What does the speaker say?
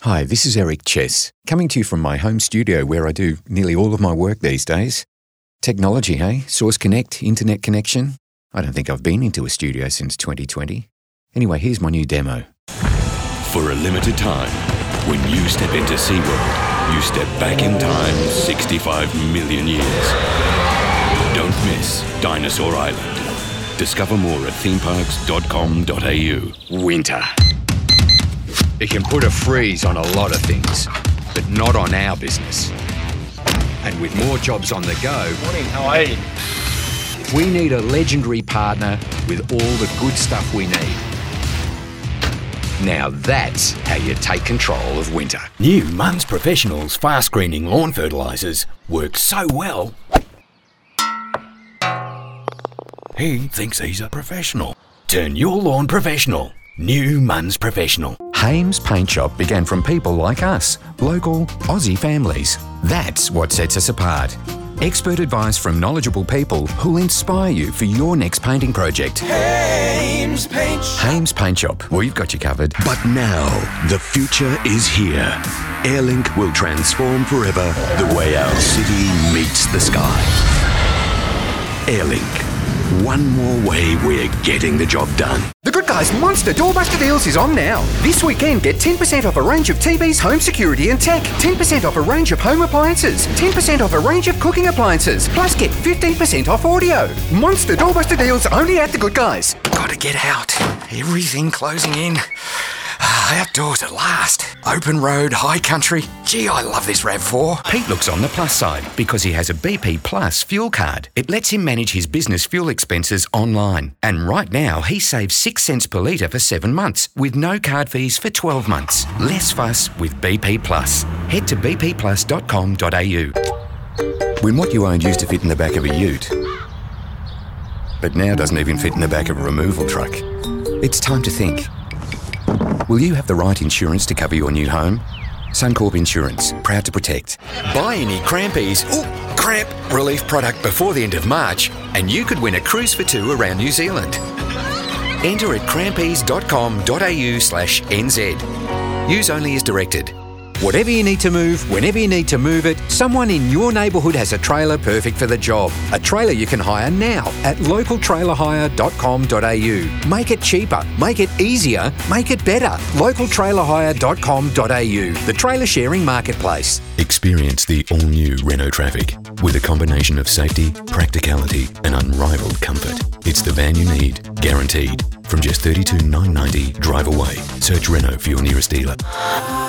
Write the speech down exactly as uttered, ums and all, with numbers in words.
Hi, this is Eric Chess, coming to you from my home studio where I do nearly all of my work these days. Technology, hey? Source Connect, internet connection? I don't think I've been into a studio since twenty twenty. Anyway, here's my new demo. For a limited time, when you step into SeaWorld, you step back in time sixty-five million years. Don't miss Dinosaur Island. Discover more at theme parks dot com dot a u. Winter. It can put a freeze on a lot of things, but not on our business. And with more jobs on the go... Morning, how are you? We need a legendary partner with all the good stuff we need. Now that's how you take control of winter. New Munns Professional's fast screening lawn fertilisers work so well. He thinks he's a professional. Turn your lawn professional. New Munns Professional. Hames Paint Shop began from people like us, local Aussie families. That's what sets us apart. Expert advice from knowledgeable people who'll inspire you for your next painting project. Hames Paint Shop. Hames Paint Shop. We've got you covered. But now, the future is here. Airlink will transform forever the way our city meets the sky. Airlink. One more way we're getting the job done. The Good Guys Monster Doorbuster Deals is on now. This weekend, get ten percent off a range of T Vs, home security and tech, ten percent off a range of home appliances, ten percent off a range of cooking appliances, plus get fifteen percent off audio. Monster Doorbuster Deals only at The Good Guys. Gotta get out. Everything closing in. Outdoors at last. Open road, high country. Gee, I love this RAV four. Pete looks on the plus side because he has a B P Plus fuel card. It lets him manage his business fuel expenses online. And right now, he saves six cents per litre for seven months with no card fees for twelve months. Less fuss with B P Plus. Head to b p plus dot com dot a u. When what you owned used to fit in the back of a ute, but now doesn't even fit in the back of a removal truck, it's time to think. Will you have the right insurance to cover your new home? Suncorp Insurance, proud to protect. Buy any Crampies, ooh, cramp relief product before the end of March, and you could win a cruise for two around New Zealand. Enter at crampies dot com dot a u slash n z. Use only as directed. Whatever you need to move, whenever you need to move it, someone in your neighbourhood has a trailer perfect for the job. A trailer you can hire now at local trailer hire dot com dot a u. Make it cheaper, make it easier, make it better. local trailer hire dot com dot a u, the trailer sharing marketplace. Experience the all-new Renault Trafic with a combination of safety, practicality and unrivaled comfort. It's the van you need, guaranteed. From just thirty-two thousand nine hundred ninety, drive away. Search Renault for your nearest dealer.